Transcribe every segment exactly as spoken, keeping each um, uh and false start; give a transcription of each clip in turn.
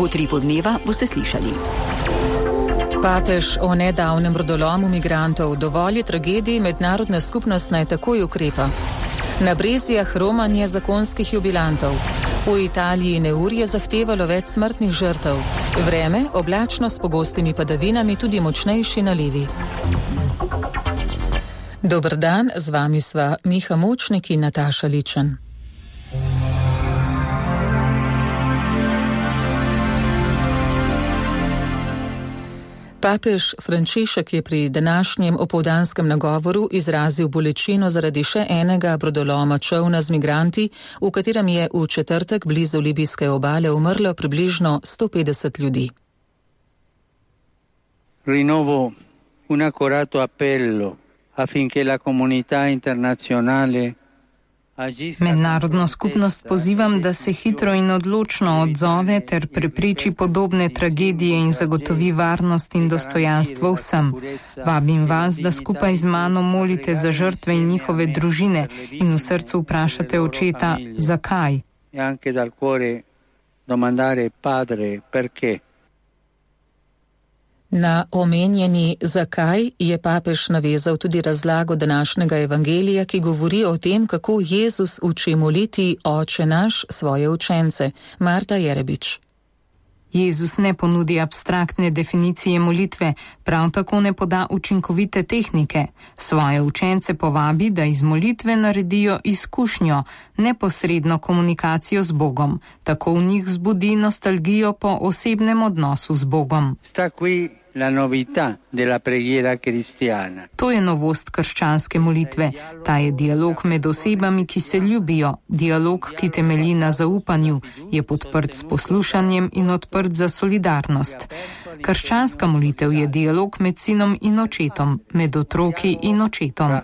V Utripu dneva boste slišali. Papež o nedavnem rodolomu migrantov. Dovolj je tragedij, mednarodna skupnost naj takoj ukrepa. Na Brezjah romanje zakonskih jubilantov. V Italiji neurje zahtevalo več smrtnih žrtev. Vreme oblačno s pogostimi padavinami, tudi močnejši nalivi. Dober dan, z vami sva Miha Močnik in Nataša Ličen. Papež Frančišek je pri današnjem opoldanskem nagovoru izrazil bolečino zaradi še enega brodoloma čolna z migranti, v katerem je v četrtek blizu libijske obale umrlo približno sto petdeset ljudi. Rinnovo un accorato appello affinché la comunità internazionale. Mednarodno skupnost pozivam, da se hitro in odločno odzove ter prepreči podobne tragedije in zagotovi varnost in dostojanstvo vsem. Vabim vas, da skupaj z mano molite za žrtve in njihove družine in v srcu vprašate očeta, zakaj. Na omenjeni zakaj je papež navezal tudi razlago današnjega evangelija, ki govori o tem, kako Jezus uči moliti Oče naš svoje učence. Marta Jerebič. Jezus ne ponudi abstraktne definicije molitve, prav tako ne poda učinkovite tehnike. Svoje učence povabi, da iz molitve naredijo izkušnjo, neposredno komunikacijo z Bogom. Tako v njih zbudi nostalgijo po osebnem odnosu z Bogom. La novità della preghiera cristiana. To je novost krščanske molitve. Ta je dialog med osebami, ki se ljubijo, dialog, ki temelji na zaupanju, je podprt s poslušanjem in odprt za solidarnost. Krščanska molitev je dialog med sinom in očetom, med otroki in očetom.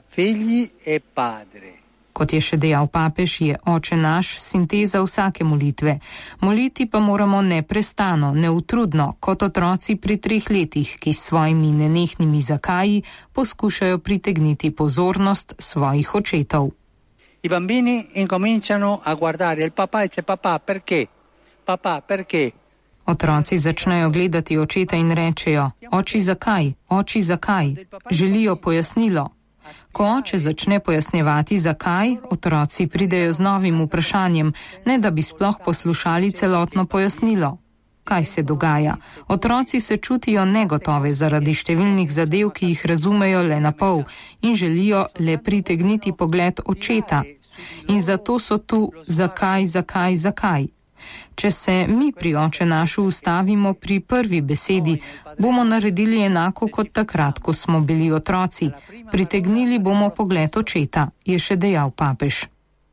Kot je še dejal papež, je Oče naš sinteza vsake molitve. Moliti pa moramo neprestano, neutrudno, kot otroci pri treh letih, ki s svojimi nenehnimi zakaji poskušajo pritegniti pozornost svojih očetov. I bambini incominciano a guardare il papà e dice papà perché? Papà perché? Otroci začnejo gledati očeta in rečejo: Oči zakaj? Oči zakaj? Želijo pojasnilo. Ko oče začne pojasnjevati zakaj, otroci pridejo z novim vprašanjem, ne da bi sploh poslušali celotno pojasnilo. Kaj se dogaja? Otroci se čutijo negotove zaradi številnih zadev, ki jih razumejo le na pol in želijo le pritegniti pogled očeta. In zato so tu zakaj, zakaj, zakaj. Če se mi pri Oče našu ustavimo pri prvi besedi, bomo naredili enako kot takrat, ko smo bili otroci. Pritegnili bomo pogled očeta, je še dejal papež.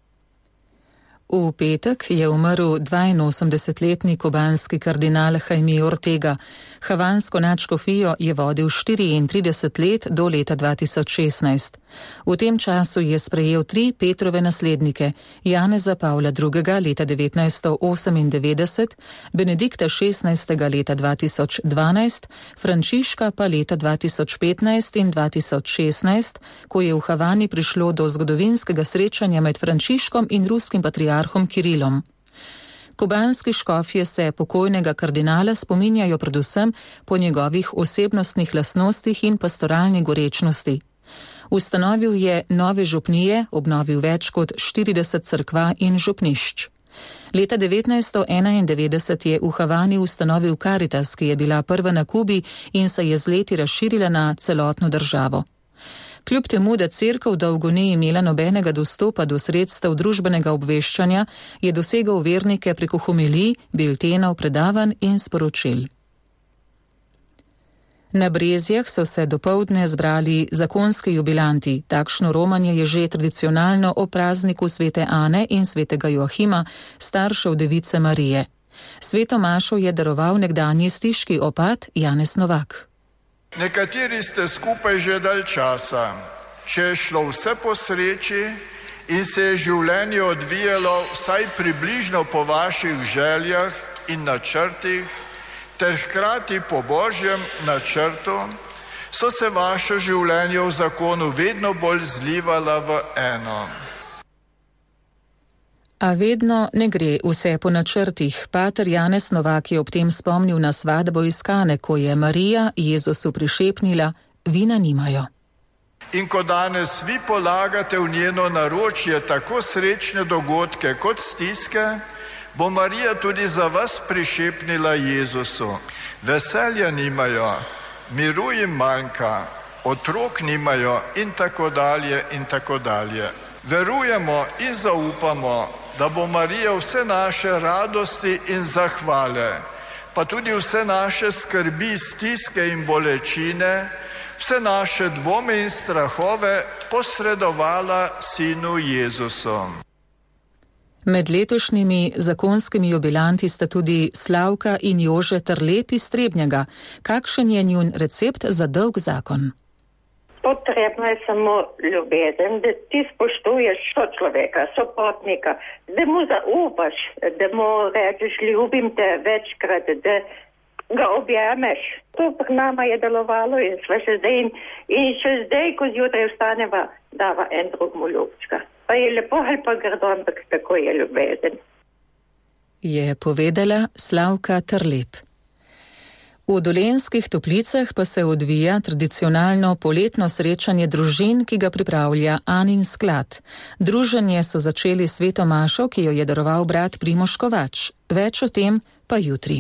V petek je umrl dvainosemdesetletni kubanski kardinal Jaime Ortega. Havansko nadškofijo je vodil štiriintrideset let do leta dva tisoč šestnajst. V tem času je sprejel tri Petrove naslednike, Janeza Pavla drugega. leta devetnajststo osemindevetdeset, Benedikta šestnajstega. leta dva tisoč dvanajst, Frančiška pa leta dva tisoč petnajst in dva tisoč šestnajst, ko je v Havani prišlo do zgodovinskega srečanja med Frančiškom in ruskim patriarhom Kirilom. Kubanski škofje se pokojnega kardinala spominjajo predvsem po njegovih osebnostnih lastnostih in pastoralni gorečnosti. Ustanovil je nove župnije, obnovil več kot štirideset cerkva in župnišč. Leta devetnajststo enaindevetdeset je v Havani ustanovil Karitas, ki je bila prva na Kubi in se je z leti razširila na celotno državo. Kljub temu, da cerkev dolgo ni imela nobenega dostopa do sredstev družbenega obveščanja, je dosegal vernike preko homilij, biltenov, predavanj in sporočil. Na Brezjah so se dopoldne zbrali zakonski jubilanti. Takšno romanje je že tradicionalno o prazniku svete Ane in svetega Joahima, staršev device Marije. Sveto mašo je daroval nekdanji stiški opat Janez Novak. Nekateri ste skupaj že dalj časa. Če je šlo vse po sreči in se je življenje odvijalo vsaj približno po vaših željah in načrtih, ter hkrati po Božjem načrtu, so se vaše življenje v zakonu vedno bolj zlivala v eno. A vedno ne gre vse po načrtih. Pater Janez Novak je ob tem spomnil na svadbo iz Kane, ko je Marija Jezusu prišepnila: vina nimajo. In ko danes vi polagate v njeno naročje tako srečne dogodke kot stiske, bo Marija tudi za vas prišepnila Jezusu: veselja nimajo, miru jim manjka, otrok nimajo in tako dalje in tako dalje. Verujemo in zaupamo, da bo Marija vse naše radosti in zahvale, pa tudi vse naše skrbi, stiske in bolečine, vse naše dvome in strahove posredovala Sinu Jezusu. Med letošnjimi zakonskimi jubilanti sta tudi Slavka in Jože Trlep iz Trebnjega. Kakšen je njun recept za dolg zakon? Potrebno je samo ljubezen, da ti spoštuješ sočloveka, sopotnika, da mu zaupaš, da mu rečeš ljubim te večkrat, da ga objameš. To pri nama je delovalo in sva še zdaj in, in še zdaj, ko zjutraj vstaneva, dava en drugmu ljubčka. Pa je lepo ali pa grdo, ampak tako je ljubezen. Je povedala Slavka Trlep. V Dolenjskih Toplicah pa se odvija tradicionalno poletno srečanje družin, ki ga pripravlja Anin sklad. Druženje so začeli s sveto mašo, ki jo je daroval brat Primož Kovač. Več o tem pa jutri.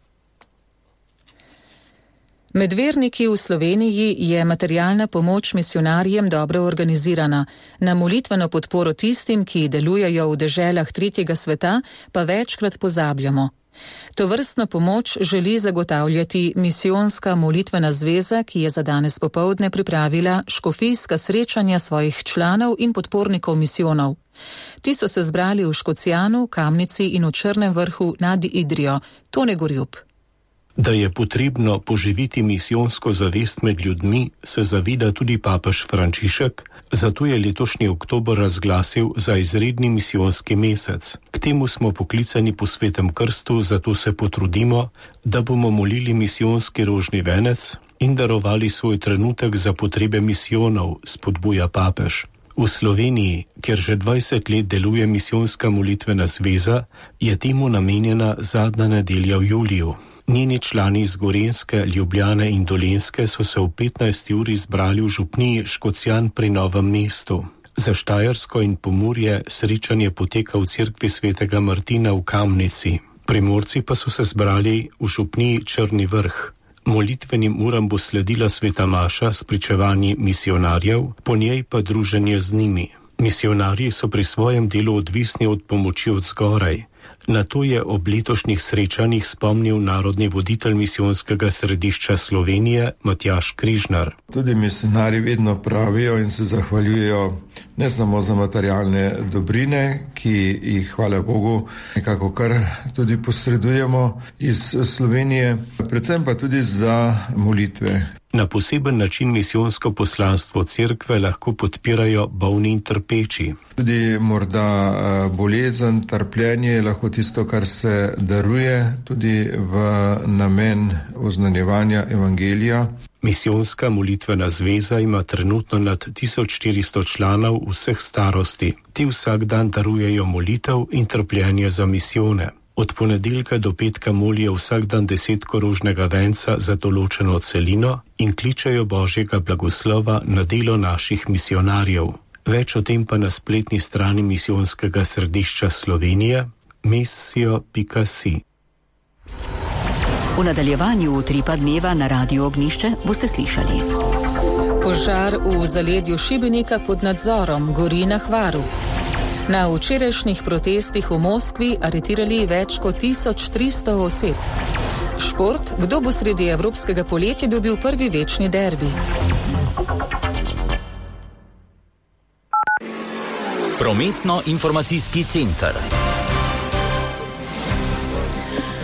Med verniki v Sloveniji je materialna pomoč misijonarjem dobro organizirana. Na molitveno podporo tistim, ki delujejo v deželah tretjega sveta, pa večkrat pozabljamo. Tovrstno pomoč želi zagotavljati misijonska molitvena zveza, ki je za danes popoldne pripravila škofijska srečanja svojih članov in podpornikov misijonov. Ti so se zbrali v Škocjanu, Kamnici in v Črnem vrhu nad Idrijo. Tone Gorjup. Da je potrebno poživiti misijonsko zavest med ljudmi, se zavida tudi papež Frančišek, zato je letošnji oktober razglasil za izredni misijonski mesec. K temu smo poklicani po svetem krstu, zato se potrudimo, da bomo molili misijonski rožni venec in darovali svoj trenutek za potrebe misijonov, spodbuja papež. V Sloveniji, kjer že dvajset let deluje misijonska molitvena zveza, je temu namenjena zadnja nedelja v juliju. Njeni člani iz Gorenjske, Ljubljane in Dolenjske so se v petnajsti uri zbrali v župniji Škocjan pri Novem mestu. Za Štajersko in Pomurje srečanje poteka v cerkvi svetega Martina v Kamnici. Primorci pa so se zbrali v župniji Črni vrh. Molitvenim uram bo sledila sveta maša s pričevanji misijonarjev, po njej pa druženje z njimi. Misijonarji so pri svojem delu odvisni od pomoči od zgoraj. Na to je ob letošnjih srečanjih spomnil narodni voditelj misijonskega središča Slovenije Matjaž Križnar. Tudi misionarji vedno pravijo in se zahvaljujejo ne samo za materialne dobrine, ki jih, hvala Bogu, nekako kar tudi posredujemo iz Slovenije, predvsem pa tudi za molitve. Na poseben način misijonsko poslanstvo cerkve lahko podpirajo bolni in trpeči. Tudi morda bolezen, trpljenje je lahko tisto, kar se daruje tudi v namen oznanjevanja evangelija. Misijonska molitvena zveza ima trenutno nad tisoč štiristo članov vseh starosti. Ti vsak dan darujejo molitev in trpljenje za misijone. Od ponedeljka do petka molijo vsak dan deset korožnega venca za določeno celino in kličejo Božjega blagoslova na delo naših misijonarjev. Več o tem pa na spletni strani misijonskega središča Slovenije misijo pika si. V nadaljevanju utripa dneva na Radiu Ognjišče boste slišali. Požar v zaledju Šibenika pod nadzorom gori na Hvaru. Na včerajšnjih protestih v Moskvi aretirali več kot tisoč tristo oseb. Šport, kdo bo sredi evropskega poletja dobil prvi večni derbi? Prometno-informacijski center.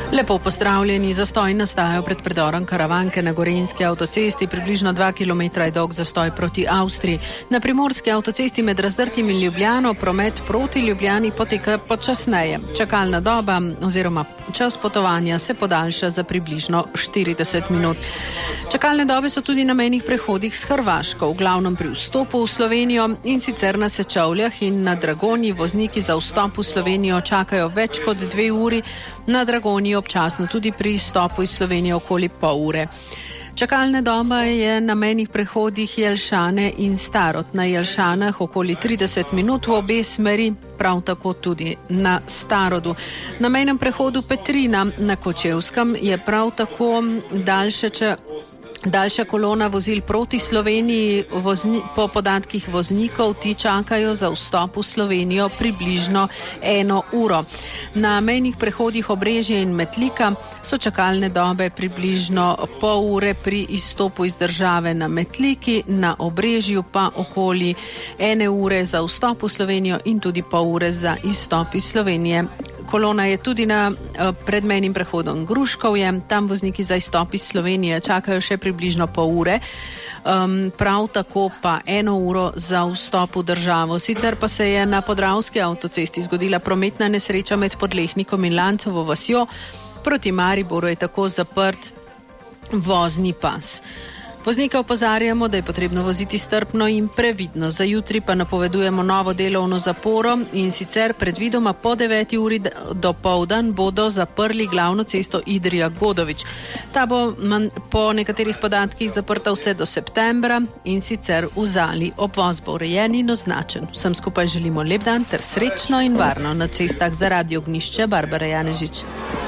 Lepo pozdravljeni. Zastoj nastajajo pred predorom Karavanke na Gorenjski avtocesti. Približno dva kilometra je dolg zastoj proti Avstriji. Na Primorski avtocesti med Razdrtim in Ljubljano promet proti Ljubljani poteka počasneje. Čakalna doba oziroma čas potovanja se podaljša za približno štirideset minut. Čakalne dobe so tudi na mejnih prehodih s Hrvaško, v glavnem pri vstopu v Slovenijo, in sicer na Sečovljah in na Dragonji vozniki za vstop v Slovenijo čakajo več kot dve uri, na Dragonji občasno tudi pri izstopu iz Slovenije okoli pol ure. Čakalna doba je na mejnih prehodih Jelšane in Starod. Na Jelšanah okoli trideset minut v obe smeri, prav tako tudi na Starodu. Na mejnem prehodu Petrina na Kočevskem je prav tako daljše če Daljša kolona vozil proti Sloveniji. Vozni, po podatkih voznikov ti čakajo za vstop v Slovenijo približno eno uro. Na mejnih prehodih Obrežje in Metlika so čakalne dobe približno pol ure pri izstopu iz države na Metliki, na Obrežju pa okoli ene ure za vstop v Slovenijo in tudi pol ure za izstop iz Slovenije. Kolona je tudi na predmejnim prehodom Gruškovje, tam vozniki za izstop iz Slovenije čakajo še približno pol ure, um, prav tako pa eno uro za vstop v državo. Sicer pa se je na Podravski avtocesti zgodila prometna nesreča med Podlehnikom in Lancovo vasjo. Proti Mariboru je tako zaprt vozni pas. Voznike opozarjamo, da je potrebno voziti strpno in previdno. Za jutri pa napovedujemo novo delovno zaporo, in sicer predvidoma po deveti uri dopoldan bodo zaprli glavno cesto Idrija-Godovič. Ta bo po nekaterih podatkih zaprta vse do septembra, in sicer v Zali. Obvoz bo urejen in označen. Vsem skupaj želimo lep dan ter srečno in varno na cestah. Za Radio Ognjišče Barbara Janežič.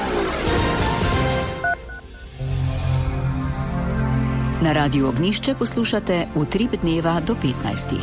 Na Radiu Ognjišče poslušate Utrip dneva do petnajstih.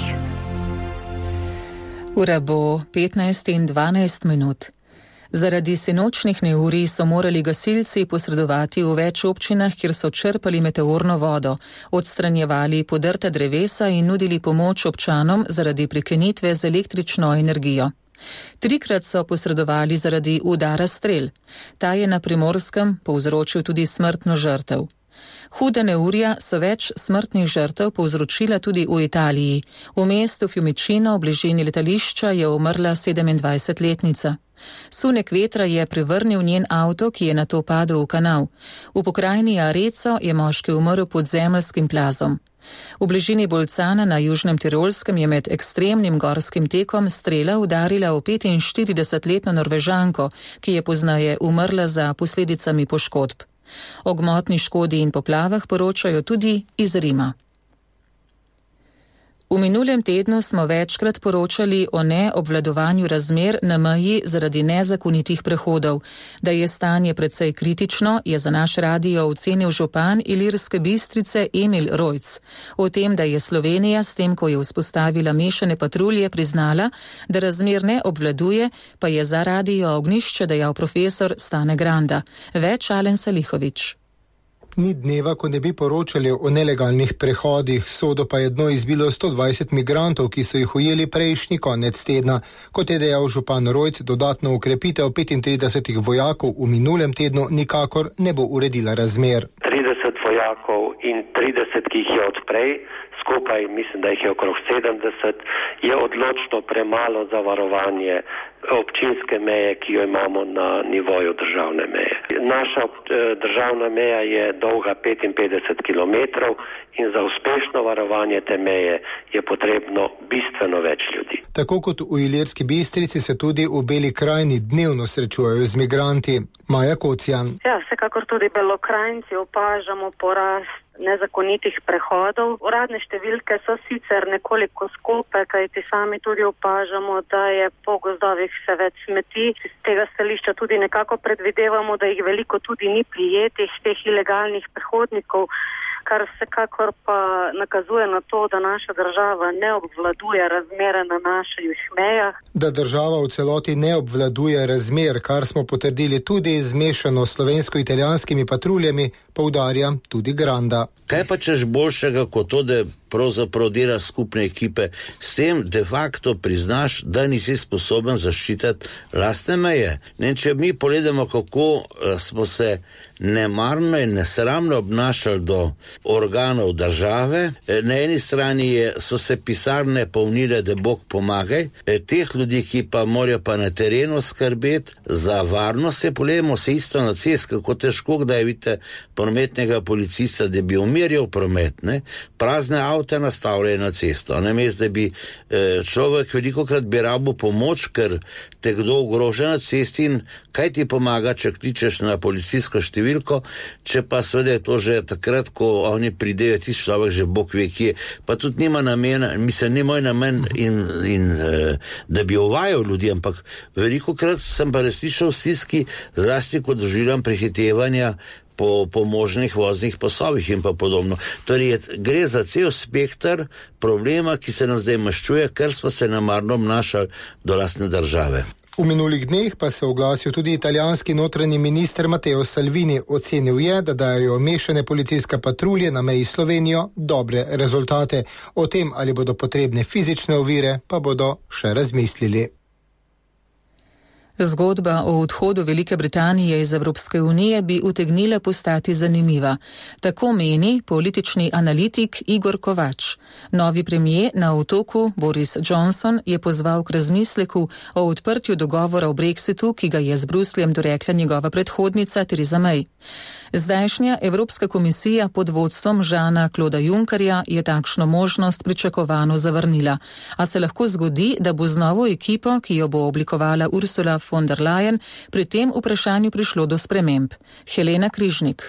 Ura bo petnajst in dvanajst minut. Zaradi sinočnih neurij so morali gasilci posredovati v več občinah, kjer so črpali meteorno vodo, odstranjevali podrta drevesa in nudili pomoč občanom zaradi prekinitve z električno energijo. Trikrat so posredovali zaradi udara strel. Ta je na Primorskem povzročil tudi smrtno žrtev. Huda neurja so več smrtnih žrtev povzročila tudi v Italiji. V mestu Fiumicino v bližini letališča je umrla sedemindvajsetletnica. Sunek vetra je prevrnil njen avto, ki je nato padel v kanal. V pokrajini Arezzo je moški umrl pod zemeljskim plazom. V bližini Bolcana na Južnem Tirolskem je med ekstremnim gorskim tekom strela udarila v petinštiridesetletno Norvežanko, ki je pozneje umrla za posledicami poškodb. O gmotni škodi in poplavah poročajo tudi iz Rima. V minulem tednu smo večkrat poročali o neobvladovanju razmer na meji zaradi nezakonitih prehodov. Da je stanje precej kritično, je za naš radio ocenil župan Ilirske Bistrice Emil Rojc. O tem, da je Slovenija s tem, ko je vzpostavila mešane patrulje, priznala, da razmer ne obvladuje, pa je za Radio Ognjišče dejal profesor Stane Granda. Več Alen Salihovič. Ni dneva, ko ne bi poročali o nelegalnih prehodih, sodo pa je dno izbilo sto dvajset migrantov, ki so jih ujeli prejšnji konec tedna. Kot je dejal župan Rojc, dodatno ukrepitev petintridesetih vojakov v minulem tednu nikakor ne bo uredila razmer. trideset vojakov in trideset, ki jih je odprej, skupaj mislim, da jih je okrog sedemdeset, je odločno premalo za varovanje občinske meje, ki jo imamo na nivoju državne meje. Naša državna meja je dolga petinpetdeset kilometrov in za uspešno varovanje te meje je potrebno bistveno več ljudi. Tako kot v Ilirski Bistrici se tudi v Beli krajini dnevno srečujejo z migranti. Maja Kocijan. Ja, vsekakor tudi Belokranjci opažamo porast nezakonitih prehodov. Uradne številke so sicer nekoliko skope, kajti sami tudi opažamo, da je po gozdovih vse več smeti. Z tega stališča tudi nekako predvidevamo, da jih veliko tudi ni prijetih, teh ilegalnih prehodnikov, kar vsekakor pa nakazuje na to, da naša država ne obvladuje razmere na naših mejah. Da država v celoti ne obvladuje razmer, kar smo potrdili tudi z mešano slovensko-italijanskimi patruljami, poudarja tudi Granda. Kaj pa češ boljšega kot to, da pravzaprav dela skupne ekipe, s tem de facto priznaš, da nisi sposoben zaščititi lastne meje. Ne, če mi pogledamo, kako smo se nemarno in nesramno obnašali do organov države. Na eni strani je, so se pisarne polnile, da Bog pomagaj, teh ljudi, ki pa morajo pa na terenu skrbeti za varnost, se pogledamo se isto na cest, kako težko, kdaj vidite prometnega policista, da bi umirjal promet, ne? Prazne avte nastavljajo na cesto, namesto da bi človek velikokrat bi rabo pomoč, ker te kdo ogroža na cesti in kaj ti pomaga, če kličeš na policijsko številko, če pa seveda je to že takrat, ko oni pridejo, ti človek že Bog ve kje, pa tudi nima namena, mislim, ni moj namen in, in da bi ovajal ljudi, ampak velikokrat sem pa resnično v stiski, zlasti ko doživljam prehitevanja po, po možnih voznih pasovih in pa podobno. Torej, gre za cel spektr problema, ki se nam zdaj maščuje, ker smo se nemarno obnašali do lastne države. V minulih dneh pa se oglasil tudi italijanski notranji minister Matteo Salvini. Ocenil je, da dajo mešane policijske patrulje na meji s Slovenijo dobre rezultate. O tem, ali bodo potrebne fizične ovire, pa bodo še razmislili. Zgodba o odhodu Velike Britanije iz Evropske unije bi utegnila postati zanimiva. Tako meni politični analitik Igor Kovač. Novi premijer na otoku Boris Johnson je pozval k razmisleku o odprtju dogovora o Brexitu, ki ga je z Brusljem dorekla njegova predhodnica Theresa May. Zdajšnja Evropska komisija pod vodstvom Žana Kloda Junckerja je takšno možnost pričakovano zavrnila. A se lahko zgodi, da bo z novo ekipo, ki jo bo oblikovala Ursula von der Leyen, pri tem vprašanju prišlo do sprememb. Helena Križnik.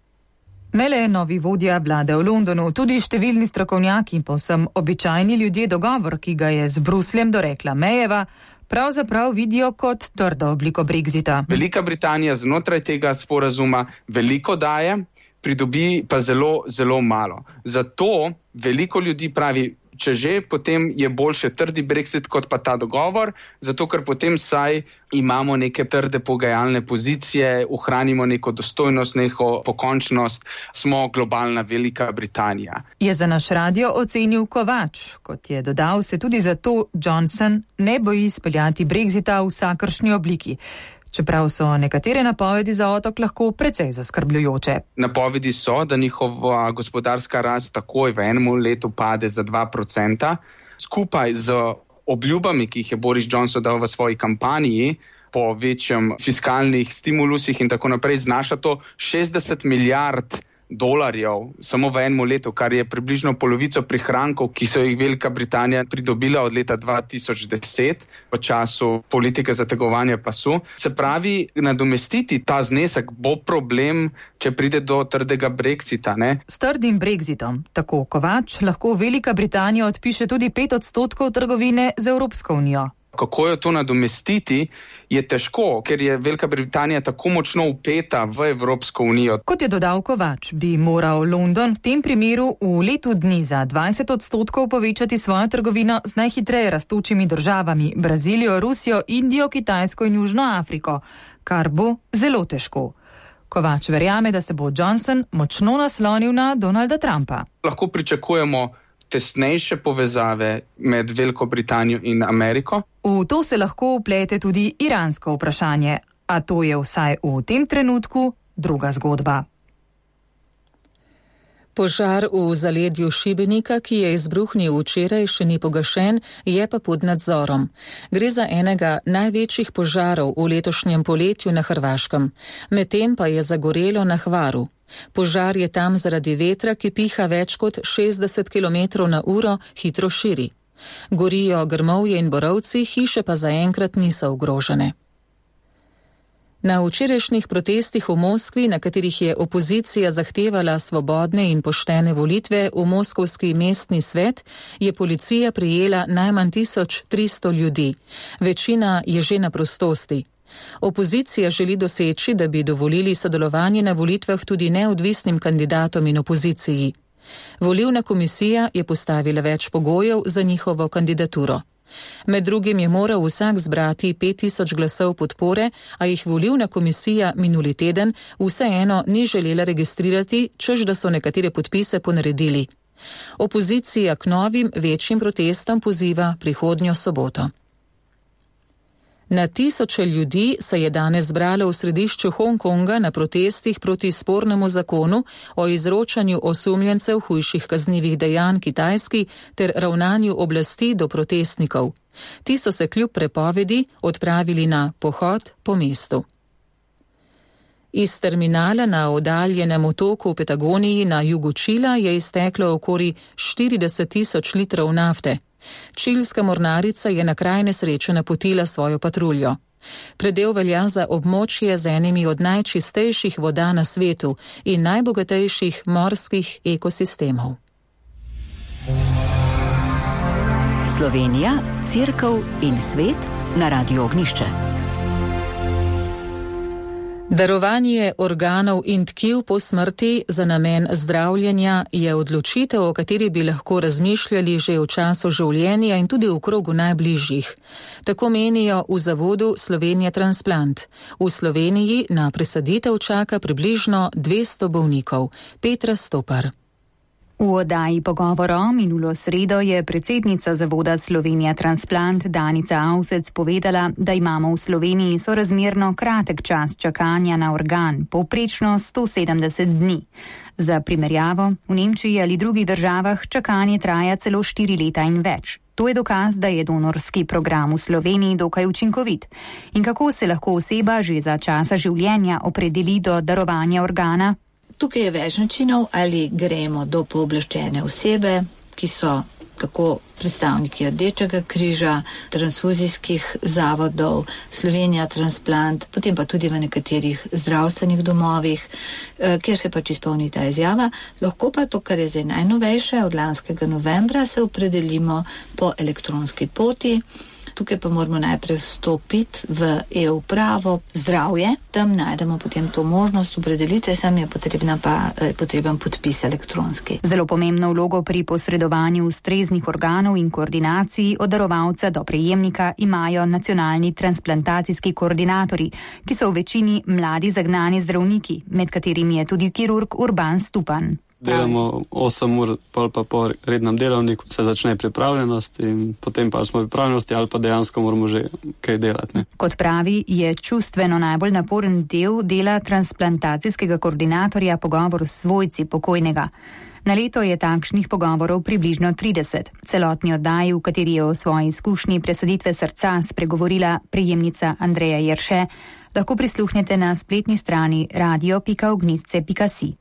Ne le novi vodja vlade v Londonu, tudi številni strokovnjaki in povsem običajni ljudje dogovor, ki ga je z Brusljem dorekla Mayjeva, pravzaprav vidijo kot trdo obliko Brexita. Velika Britanija znotraj tega sporazuma veliko daje, pridobi pa zelo, zelo malo. Zato veliko ljudi pravi, če že, potem je boljše trdi Brexit kot pa ta dogovor, zato ker potem saj imamo neke trde pogajalne pozicije, ohranimo neko dostojnost, neko pokončnost, smo globalna Velika Britanija. Je za naš radio ocenil Kovač. Kot je dodal, se tudi zato Johnson ne boji speljati Brexita v vsakršni obliki. Čeprav so nekatere napovedi za otok lahko precej zaskrbljujoče. Napovedi so, da njihova gospodarska rast takoj v enem letu pade za dva procenta. Skupaj z obljubami, ki jih je Boris Johnson dal v svoji kampanji, po večjem fiskalnih stimulusih in tako naprej, znaša to šestdeset milijard dolarjev samo v enem letu, kar je približno polovico prihrankov, ki so jih Velika Britanija pridobila od leta dva tisoč deset v času politike zategovanja pasu. Se pravi, nadomestiti ta znesek bo problem, če pride do trdega Brexita, ne? S trdim Brexitom, tako Kovač, lahko Velika Britanija odpiše tudi pet odstotkov trgovine z Evropsko unijo. Kako jo to nadomestiti, je težko, ker je Velika Britanija tako močno vpeta v Evropsko unijo. Kot je dodal Kovač, bi moral London v tem primeru v letu dni za dvajset odstotkov povečati svojo trgovino z najhitreje rastočimi državami, Brazilijo, Rusijo, Indijo, Kitajsko in Južno Afriko, kar bo zelo težko. Kovač verjame, da se bo Johnson močno naslonil na Donalda Trumpa. Lahko pričakujemo tesnejše povezave med Veliko Britanijo in Ameriko. V to se lahko vplete tudi iransko vprašanje, a to je vsaj v tem trenutku druga zgodba. Požar v zaledju Šibenika, ki je izbruhnil včeraj, še ni pogašen, je pa pod nadzorom. Gre za enega največjih požarov v letošnjem poletju na Hrvaškem. Medtem pa je zagorelo na Hvaru. Požar je tam zaradi vetra, ki piha več kot šestdeset kilometrov na uro, hitro širi. Gorijo grmovje in borovci, hiše pa zaenkrat niso ogrožene. Na včerajšnjih protestih v Moskvi, na katerih je opozicija zahtevala svobodne in poštene volitve v moskovski mestni svet, je policija prijela najmanj tisoč tristo ljudi. Večina je že na prostosti. Opozicija želi doseči, da bi dovolili sodelovanje na volitvah tudi neodvisnim kandidatom in opoziciji. Volilna komisija je postavila več pogojev za njihovo kandidaturo. Med drugim je moral vsak zbrati pet tisoč glasov podpore, a jih volilna komisija minuli teden vseeno ni želela registrirati, čež da so nekatere podpise ponaredili. Opozicija k novim večjim protestom poziva prihodnjo soboto. Na tisoče ljudi se je danes zbralo v središču Hongkonga na protestih proti spornemu zakonu o izročanju osumljencev hujših kaznivih dejanj Kitajski ter ravnanju oblasti do protestnikov. Ti so se kljub prepovedi odpravili na pohod po mestu. Iz terminala na oddaljenem otoku v Patagoniji na jugu Čila je izteklo okoli štirideset tisoč litrov nafte. Čilska mornarica je na kraj nesreče napotila svojo patruljo. Predel velja za območje z enimi od najčistejših voda na svetu in najbogatejših morskih ekosistemov. Slovenija, Cerkev in svet na Radiu Ognišče. Darovanje organov in tkiv po smrti za namen zdravljenja je odločitev, o kateri bi lahko razmišljali že v času življenja in tudi v krogu najbližjih. Tako menijo v zavodu Slovenija Transplant. V Sloveniji na presaditev čaka približno dvesto bolnikov. Petra Stopar. V oddaji Pogovorom minulo sredo je predsednica zavoda Slovenija Transplant Danica Avsec povedala, da imamo v Sloveniji sorazmerno kratek čas čakanja na organ, povprečno sto sedemdeset dni. Za primerjavo, v Nemčiji ali drugih državah čakanje traja celo štiri leta in več. To je dokaz, da je donorski program v Sloveniji dokaj učinkovit. In kako se lahko oseba že za časa življenja opredeli do darovanja organa? Tukaj je več načinov, ali gremo do pooblaščene osebe, ki so tako predstavniki Rdečega križa, transfuzijskih zavodov, Slovenija Transplant, potem pa tudi v nekaterih zdravstvenih domovih, kjer se pač izpolni ta izjava. Lahko pa to, kar je zdaj najnovejše, od lanskega novembra se opredelimo po elektronski poti. Tukaj pa moramo najprej vstopiti v e-upravo zdravje, tam najdemo potem to možnost opredelitve, sam je potrebna pa je potreben podpis elektronski. Zelo pomembno vlogo pri posredovanju ustreznih organov in koordinaciji od darovalca do prejemnika imajo nacionalni transplantacijski koordinatorji, ki so v večini mladi zagnani zdravniki, med katerimi je tudi kirurg Urban Stupan. Delamo osem ur, pol pa po rednem delovniku, se začne pripravljenost in potem pa smo v pripravljenosti ali pa dejansko moramo že kaj delati. Ne? Kot pravi, je čustveno najbolj naporen del dela transplantacijskega koordinatorja pogovor s svojci pokojnega. Na leto je takšnih pogovorov približno trideset. Celotni oddaji, v kateri je o svoji izkušnji presaditve srca spregovorila prejemnica Andreja Jerše, lahko prisluhnete na spletni strani radio pika ognjišče pika si.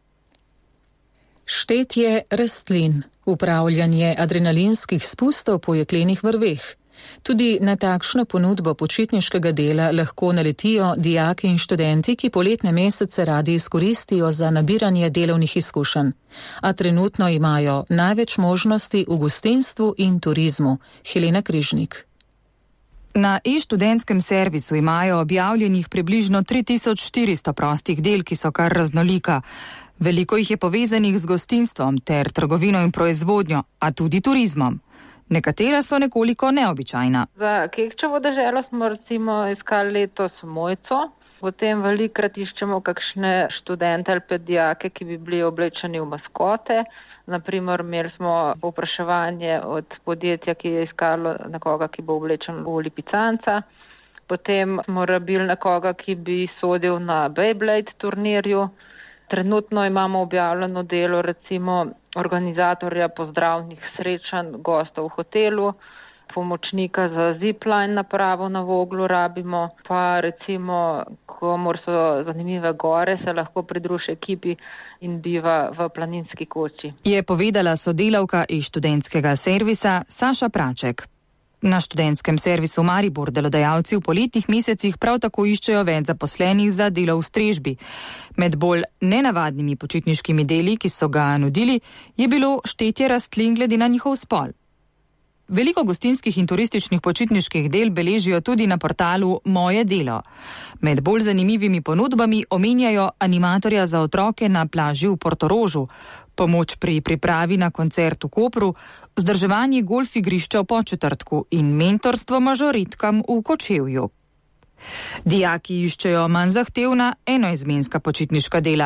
Štetje rastlin, upravljanje adrenalinskih spustov po jeklenih vrveh. Tudi na takšno ponudbo počitniškega dela lahko naletijo dijaki in študenti, ki poletne mesece radi izkoristijo za nabiranje delovnih izkušenj. A trenutno imajo največ možnosti v gostinstvu in turizmu. Helena Križnik. Na e-študentskem servisu imajo objavljenih približno tri tisoč štiristo prostih del, ki so kar raznolika. Veliko jih je povezanih z gostinstvom ter trgovino in proizvodnjo, a tudi turizmom. Nekatera so nekoliko neobičajna. Za Kekčevo deželo smo recimo iskali letos Mojco, potem velikrat iščemo kakšne študente ali pedijake, ki bi bili oblečeni v maskote. Naprimer, imeli smo povpraševanje od podjetja, ki je iskalo nekoga, ki bo oblečen v lipicanca. Potem smo rabili nekoga, ki bi sodil na Beyblade turnirju. Trenutno imamo objavljeno delo recimo organizatorja pozdravnih srečanj gostov v hotelu, pomočnika za zipline napravo na Voglu rabimo, pa recimo, komor so zanimive gore, se lahko pridruži ekipi in biva v planinski koči. Je povedala sodelavka iz študentskega servisa Saša Praček. Na študentskem servisu Maribor delodajalci v poletnih mesecih prav tako iščejo več zaposlenih za delo v strežbi. Med bolj nenavadnimi počitniškimi deli, ki so ga nudili, je bilo štetje rastlin glede na njihov spol. Veliko gostinskih in turističnih počitniških del beležijo tudi na portalu Moje delo. Med bolj zanimivimi ponudbami omenjajo animatorja za otroke na plaži v Portorožu, pomoč pri pripravi na koncert v Kopru, vzdrževanje golf igrišča v Podčetrtku in mentorstvo mažoritkam v Kočevju. Dijaki iščejo manj zahtevna enoizmenska počitniška dela. Po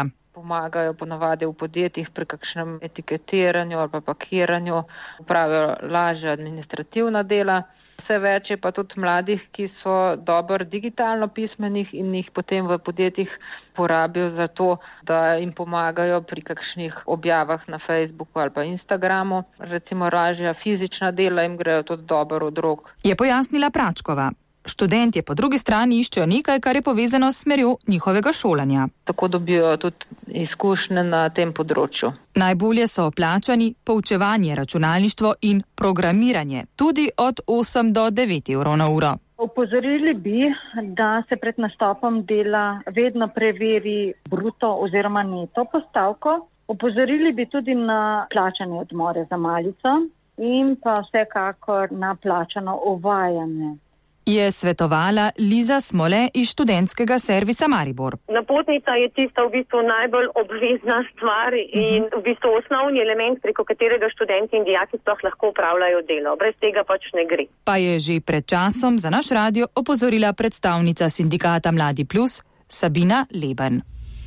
pomagajo ponavadi v podjetjih pri kakšnem etiketiranju ali pa pakiranju, pravijo lažja administrativna dela. Vse več je pa tudi mladih, ki so dobro digitalno pismenih in jih potem v podjetjih porabijo za to, da jim pomagajo pri kakšnih objavah na Facebooku ali pa Instagramu. Recimo lažja fizična dela jim grejo tudi dobro od rok. Je pojasnila Pračkova. Študentje po drugi strani iščejo nekaj, kar je povezano s smerjo njihovega šolanja. Tako dobijo tudi izkušnje na tem področju. Najbolje so plačani poučevanje, računalništvo in programiranje, tudi od osem do devet evrov na uro. Opozorili bi, da se pred nastopom dela vedno preveri bruto oziroma neto postavko. Opozorili bi tudi na plačane odmore za malico in pa vsekakor na plačano uvajanje. Je svetovala Liza Smole iz študentskega servisa Maribor. Napotnica je tista v bistvu najbolj obvezna stvar in v bistvu osnovni element, preko katerega študenti in dijaki sploh lahko upravljajo delo. Brez tega pač ne gre. Pa je že pred časom za naš radio opozorila predstavnica sindikata Mladi Plus, Sabina Leben.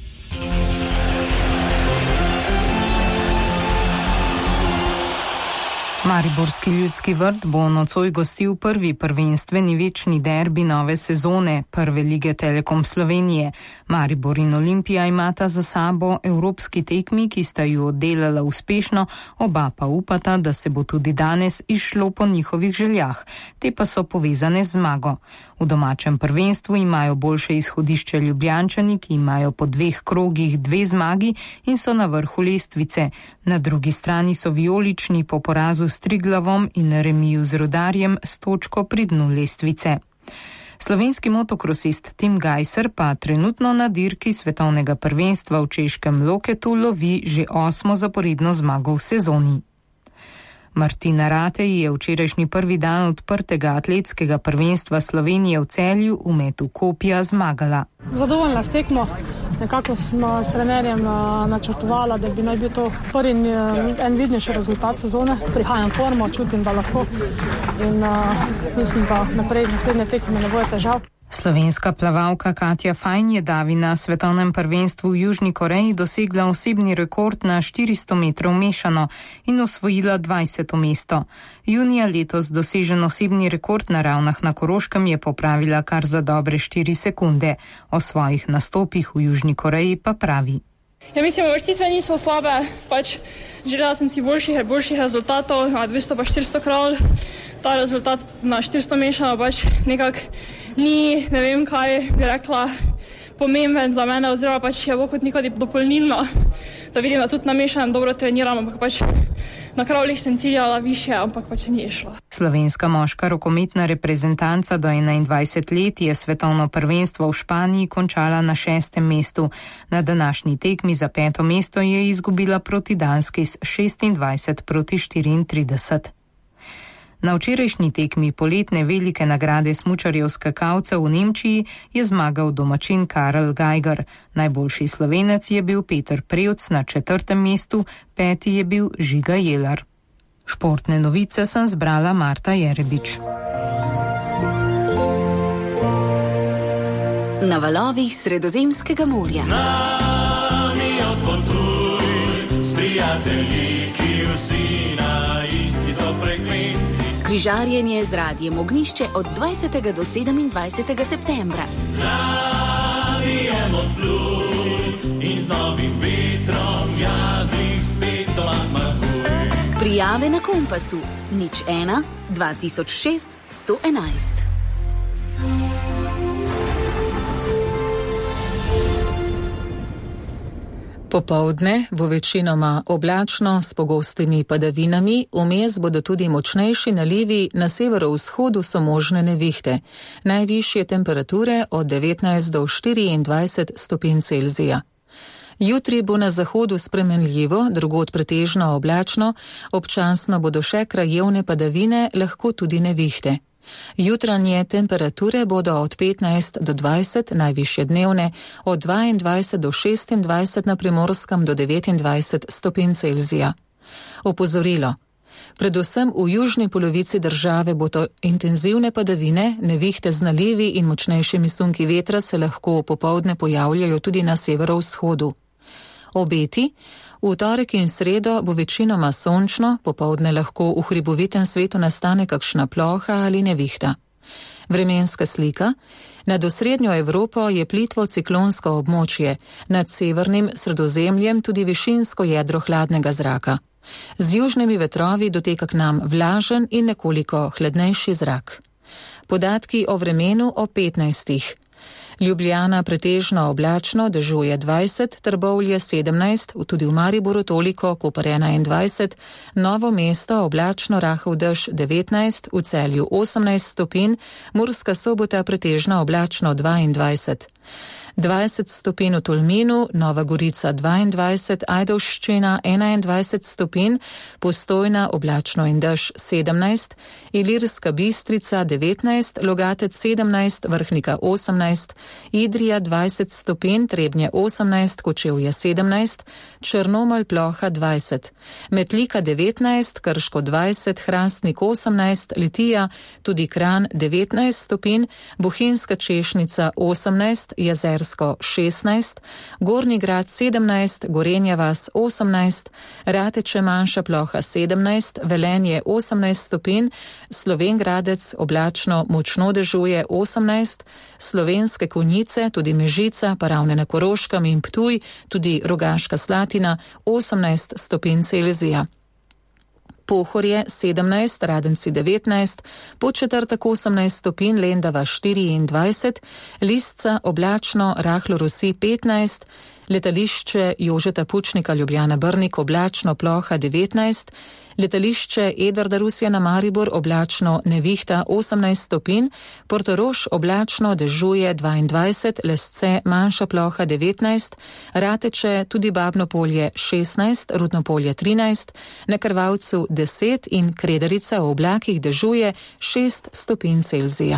Mariborski ljudski vrt bo nocoj gostil prvi prvenstveni večni derbi nove sezone prve lige Telekom Slovenije. Maribor in Olimpija imata za sabo evropski tekmi, ki sta ju oddelala uspešno, oba pa upata, da se bo tudi danes izšlo po njihovih željah. Te pa so povezane z zmago. V domačem prvenstvu imajo boljše izhodišče Ljubljančani, ki imajo po dveh krogih dve zmagi in so na vrhu lestvice. Na drugi strani so vijolični po porazu s Triglavom in remiju z Rudarjem s točko pri dnu lestvice. Slovenski motokrosist Tim Gajser pa trenutno na dirki svetovnega prvenstva v češkem Loketu lovi že osmo zaporedno zmago v sezoni. Martina Ratej je včerajšnji prvi dan odprtega atletskega prvenstva Slovenije v Celju v metu kopja zmagala. Zadovoljna s tekmo. Nekako smo s trenerjem načrtovala, da bi naj bil to prvi en vidnejši rezultat sezone. Prihajam formo, čutim, da lahko in uh, mislim, da naprej naslednje tekme ne bojo težav. Slovenska plavalka Katja Fajn je davi na svetovnem prvenstvu v Južni Koreji dosegla osebni rekord na štiristo metrov mešano in osvojila dvajseto mesto. Junija letos dosežen osebni rekord na Ravnah na Koroškem je popravila kar za dobre štiri sekunde. O svojih nastopih v Južni Koreji pa pravi. Ja, mislim, vrstice niso slabe, pač želela sem si boljših, boljših rezultatov, na dvesto pa štiristo kravl. Ta rezultat na štiristo mešano pač nekako ni, ne vem kaj bi rekla, pomemben za mene, oziroma pač je bo kot nekaj dopolnilno, da vidim, da tudi na mešanem dobro treniram, ampak pač na kravljih sem ciljala više, ampak pač se ni šlo. Slovenska moška rokometna reprezentanca do enaindvajset let je svetovno prvenstvo v Španiji končala na šestem mestu. Na današnji tekmi za peto mesto je izgubila proti Danski s šestindvajset proti štiriintrideset. Na včerajšnji tekmi poletne velike nagrade smučarjev skakalcev v Nemčiji je zmagal domačin Karel Geiger. Najboljši Slovenec je bil Peter Prevc na četrtem mestu, peti je bil Žiga Jelar. Športne novice sem zbrala Marta Jerebič. Na valovih Sredozemskega morja. Z nami odpotuj, s prijatelji, ki vsi na isti so frekvenci. Križarjenje z radijem Ognjišče od dvajsetega do sedemindvajsetega septembra. Z radijem odpluj in z novim vetrom jadrih spet doma zmaguj. Prijave na Kompasu nič ena dva tisoč šest sto enajst. Popoldne bo večinoma oblačno s pogostimi padavinami, vmes bodo tudi močnejši nalivi, na severovzhodu so možne nevihte. Najvišje temperature od devetnajst do štiriindvajset stopinj Celzija. Jutri bo na zahodu spremenljivo, drugod pretežno oblačno, občasno bodo še krajevne padavine, lahko tudi nevihte. Jutranje temperature bodo od petnajst do dvajset, najvišje dnevne, od dvaindvajset do šestindvajset na Primorskem do devetindvajset stopinj Celzija. Opozorilo. Predvsem v južni polovici države bodo intenzivne padavine, nevihte z nalivi in močnejšimi sunki vetra se lahko popoldne pojavljajo tudi na severovzhodu. Obeti: v torek in sredo bo večinoma sončno, popoldne lahko v hribovitem svetu nastane kakšna ploha ali nevihta. Vremenska slika: nad osrednjo Evropo je plitvo ciklonsko območje, nad severnim Sredozemljem tudi višinsko jedro hladnega zraka. Z južnimi vetrovi doteka k nam vlažen in nekoliko hladnejši zrak. Podatki o vremenu o petnajstih. Ljubljana pretežno oblačno, dežuje dvajset, Trbovlje sedemnajst, tudi v Mariboru toliko, Koper enaindvajset, Novo mesto oblačno, rahel dež devetnajst, v Celju osemnajst stopinj, Murska Sobota pretežno oblačno dvaindvajset. dvajset stopinj v Tolminu, Nova Gorica dvaindvajset, Ajdovščina enaindvajset stopinj, Postojna oblačno in dež sedemnajst, Ilirska Bistrica devetnajst, Logatec sedemnajst, Vrhnika osemnajst, Idrija dvajset stopinj, Trebnje osemnajst, Kočevje sedemnajst, Črnomelj ploha dvajset, Metlika devetnajst, Krško dvajset, Hrastnik osemnajst, Litija, tudi Kranj devetnajst stopinj, Bohinjska Češnica osemnajst, Jezer šestnajst, Gornji Grad sedemnajst, Gorenja vas osemnajst, Rateče manjša ploha sedemnajst, Velenje osemnajst stopinj, Slovenj Gradec oblačno močno dežuje osemnajst, Slovenske Konjice, tudi Mežica, pa Ravne na Koroškem in Ptuj, tudi Rogaška Slatina osemnajst stopinj Celzija. Pohorje sedemnajst, Radenci devetnajst, Podčetrtek osemnajst stopinj, Lendava štiriindvajset, Lisca oblačno, rahlo rosi petnajst, Letališče Jožeta Pučnika Ljubljana Brnik oblačno, ploha devetnajst, Letališče Edvarda Rusjana Maribor oblačno, nevihta osemnajst stopinj, Portorož oblačno, dežuje dvaindvajset, Lesce manjša ploha devetnajst, Rateče tudi Babno Polje šestnajst, Rudno Polje trinajst, na Krvavcu deset in Kredarica v oblakih dežuje šest stopinj Celzija.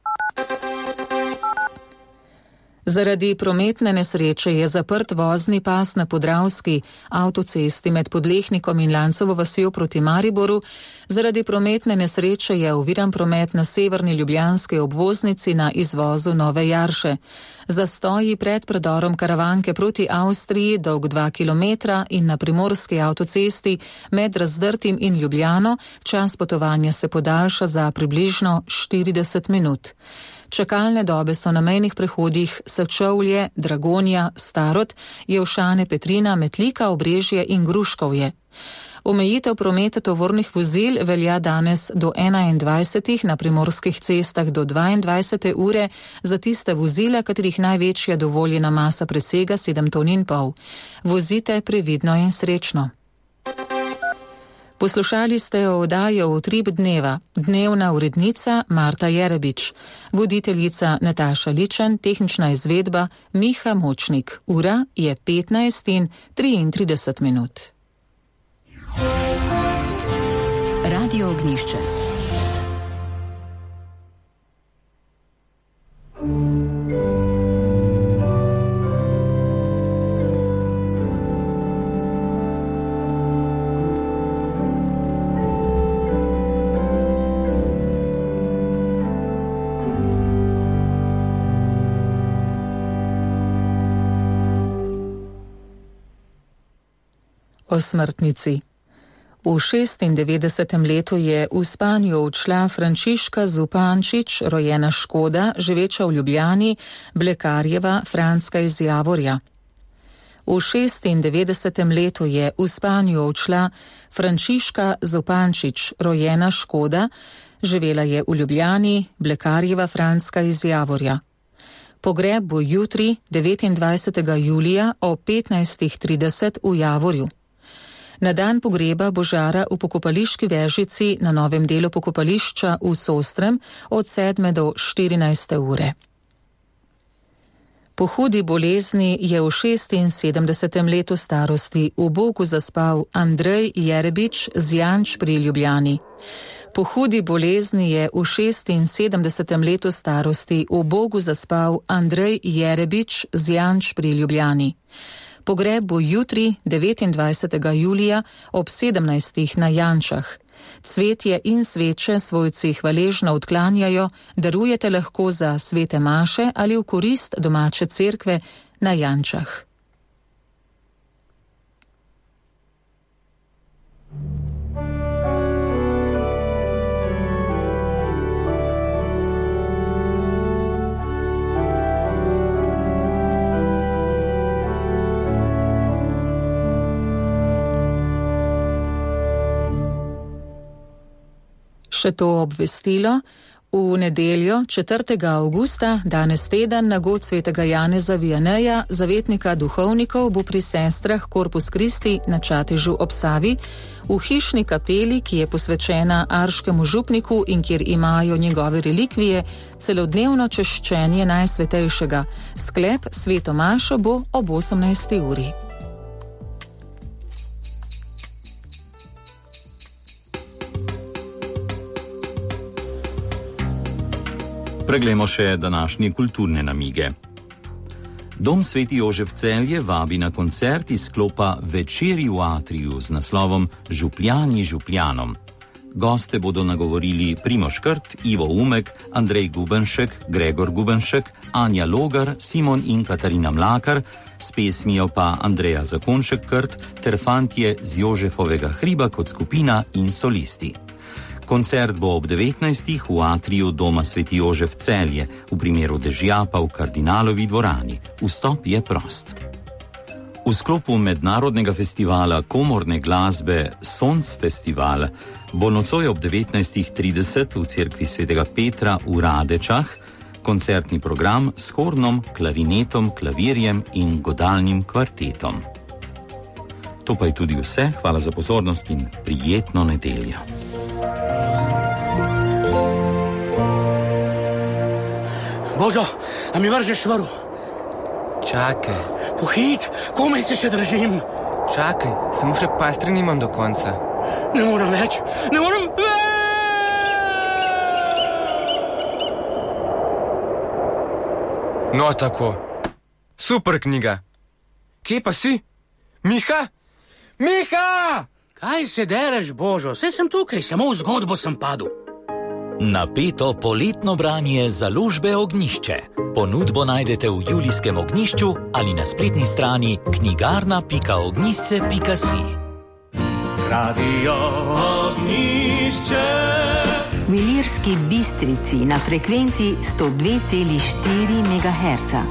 Zaradi prometne nesreče je zaprt vozni pas na Podravski avtocesti med Podlehnikom in Lancovo vasjo proti Mariboru. Zaradi prometne nesreče je oviran promet na severni ljubljanski obvoznici na izvozu Nove Jarše. Zastoji pred predorom Karavanke proti Avstriji, dolg dva kilometra, in na primorski avtocesti med Razdrtim in Ljubljano, čas potovanja se podaljša za približno štirideset minut. Čakalne dobe so na mejnih prehodih Sečovlje, Dragonja, Starod, Jevšane, Petrina, Metlika, Obrežje in Gruškovje. Omejitev prometa tovornih vozil velja danes do enaindvajsetih, na primorskih cestah do dvaindvajsete ure, za tiste vozila, katerih največja dovoljena masa presega sedem ton in pol. Vozite previdno in srečno. Poslušali ste oddajo Utrip dneva, dnevna urednica Marta Jerebič, voditeljica Nataša Ličen, tehnična izvedba Miha Močnik. Ura je petnajst in triintrideset minut. Radio Ognjišče. O smrtnici. V šestindevetdesetem letu je v spanju odšla Frančiška Zupančič, rojena Škoda, živeča v Ljubljani, Blekarjeva, Franska iz Javorja. V šestindevetdesetem letu je v spanju odšla Frančiška Zupančič, rojena Škoda, živela je v Ljubljani, Blekarjeva, Franska iz Javorja. Pogreb bo jutri, devetindvajsetega julija o petnajstih trideset v Javorju. Na dan pogreba bo žara v pokopališki vežici na novem delu pokopališča v Sostrem od sedme do štirinajste ure. Po hudi bolezni je v šestinsedemdesetem letu starosti v Bogu zaspal Andrej Jerebič z Janč pri Ljubljani. Po hudi bolezni je v šestinsedemdesetem letu starosti v Bogu zaspal Andrej Jerebič z Janč pri Ljubljani. Pogreb bo jutri, devetindvajsetega julija, ob sedemnajstih na Jančah. Cvetje in sveče svojci hvaležno odklanjajo, darujete lahko za svete maše ali v korist domače cerkve na Jančah. Še to obvestilo. V nedeljo, četrtega avgusta, danes teden, na god svetega Janeza Vianeja, zavetnika duhovnikov, bo pri sestrah Corpus Christi na Čatežu ob Savi, v hišni kapeli, ki je posvečena arškemu župniku in kjer imajo njegove relikvije, celodnevno češčenje Najsvetejšega. Sklep sveto mašo bo ob osemnajsti uri. Preglejmo še današnje kulturne namige. Dom Sveti Jožef Celje vabi na koncert iz sklopa Večeri v Atriju z naslovom Župljani župljanom. Goste bodo nagovorili Primož Krt, Ivo Umek, Andrej Gubenšek, Gregor Gubenšek, Anja Logar, Simon in Katarina Mlakar, s pesmijo pa Andreja Zakonšek Krt ter fantje z Jožefovega hriba kot skupina in solisti. Koncert bo ob devetnajstih v Atriju Doma Sveti Jožef Celje, v primeru dežja pa v Kardinalovi dvorani. Vstop je prost. V sklopu mednarodnega festivala komorne glasbe Sonc Festival bo nocoj ob devetnajstih trideset v cerkvi svetega Petra v Radečah koncertni program s hornom, klarinetom, klavirjem in godalnim kvartetom. To pa je tudi vse. Hvala za pozornost in prijetno nedeljo. Božo, a mi vržeš švaru? Čakaj. Pohit, komaj se še držim. Čakaj, samo še pastri nimam do konca. Ne moram več, ne moram več! No tako, super knjiga. Kje pa si? Miha? Miha! Kaj se dereš, Božo? Saj sem tukaj, samo v zgodbo sem padel. Napeto poletno branje založbe Ognjišče. Ponudbo najdete v julijskem Ognjišču ali na spletni strani knjigarna pika ognjišče pika si. Radio Ognjišče. V Ilirski Bistrici na frekvenci sto dve cela štiri megaherca.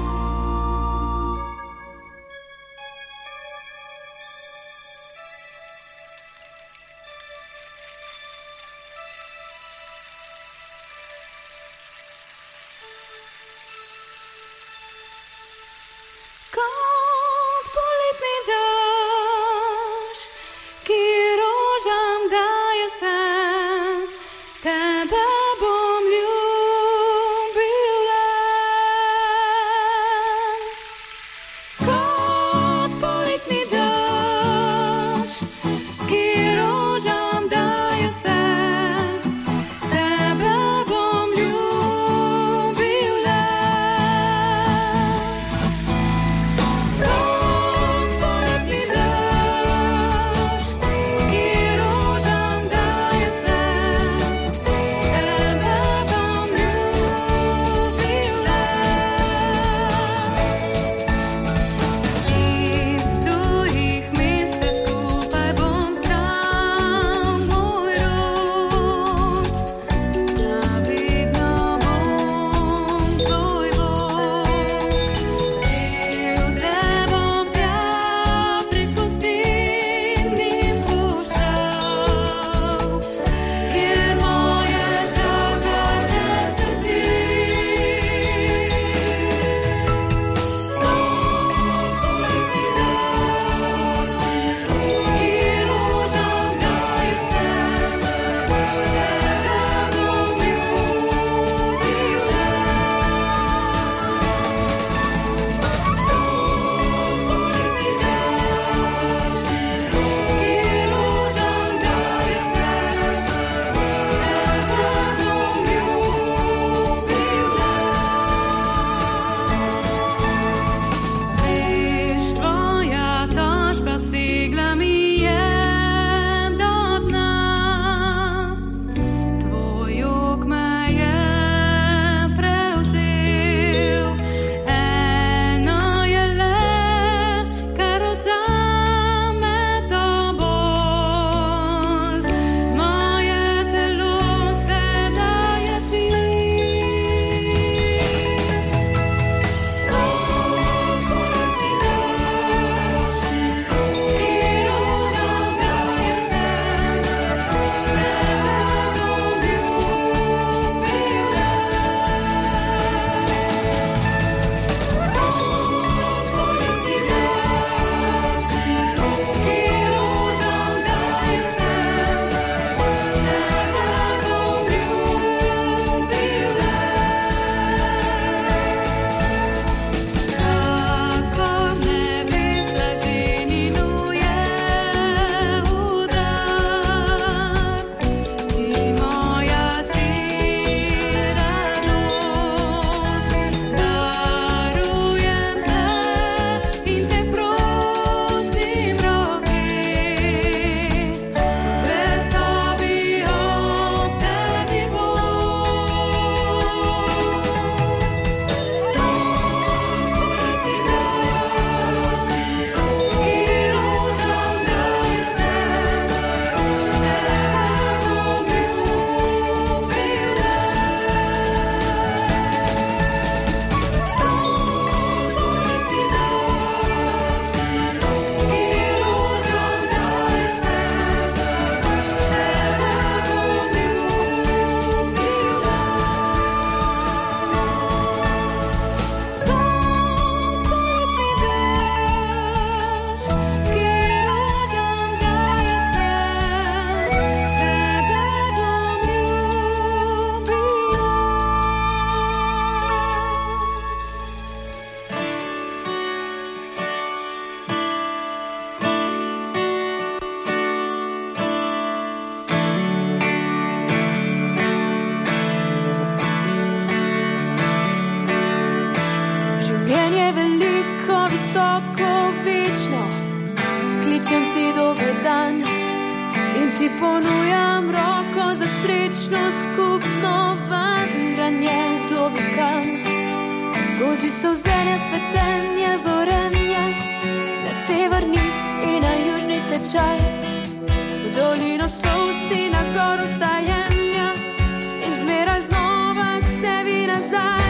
Življenje veliko, visoko, večno, kličem ti dober dan in ti ponujam roko za srečno skupno vandranje do bekam. Skozi solzenja, svetenja, zorenja, na severni in na južni tečaj, v dolino solsi, na goro stajenja in zmeraj znova k sebi nazaj.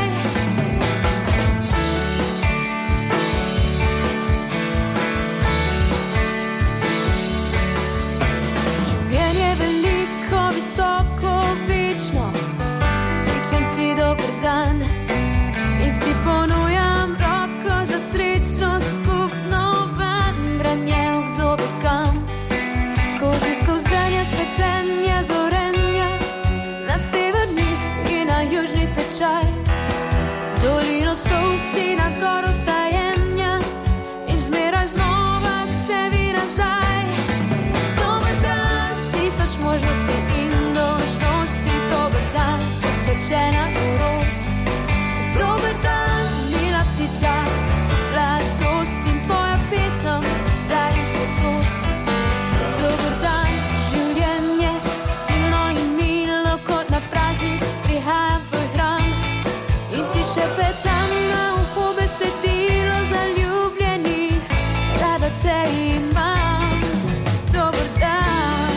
Življenje veliko, visoko, večno, kličem ti dober dan in ti ponujam roko za srečno skupno vandranje v obdobje kam. Skozi solzenja, svetenja, zorenja, na severni in na južni tečaj, dolino solsi, na goro stajenja in zmeraj znova k sebi nazaj. Dober dan, tisoč možnosti in dolžnosti, dober dan, posvečena norost. Dober dan, mila ptica, mladost in tvoja pesem, raj in svetost. Dober dan, življenje, silno in milo, kot na praznik prihajam v hram in ti še petam na uho besedilo zaljubljenih, rada te imam. Dober dan.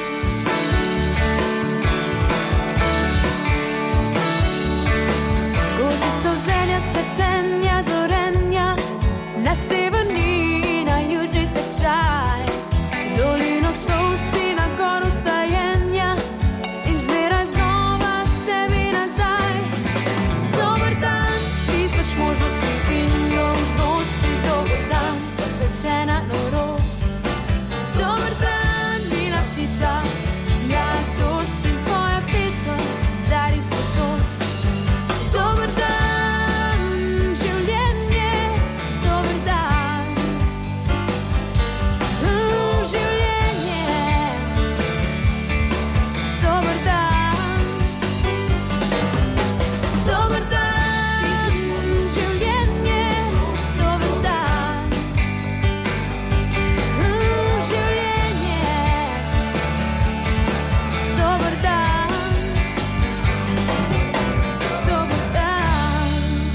Skozi solzenja, svetenja, zorenja, na severni in na južni tečaj, dolino solsi, na goro stajenja in zmeraj znova k sebi nazaj. Dober dan, tisoč možnosti in dolžnosti, dober dan, posvečena norost. Dober dan, mila ptica, mladost in tvoja pesem, dar in svetost. Dober dan, življenje, dober dan. Mm, življenje, dober dan. Dober dan, življenje, dober dan. Mm, življenje, dober dan. Dober dan.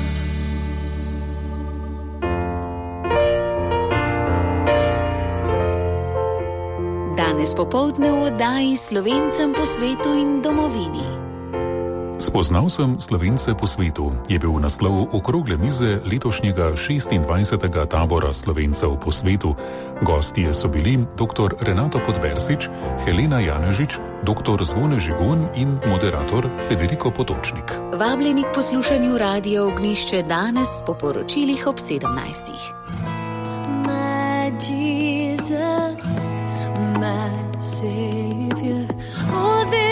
Danes popoldne v oddaji Slovencem po svetu in domovini. Spoznal sem Slovence po svetu je bil naslov okrogle mize letošnjega šestindvajsetega tabora Slovencev po svetu. Gostje so bili dr. Renato Podbersič, Helena Janežič, dr. Zvone Žigon in moderator Federico Potočnik. Vabljeni k poslušanju Radia Ognjišče danes po poročilih ob sedemnajstih. My Jesus, my Savior, oh,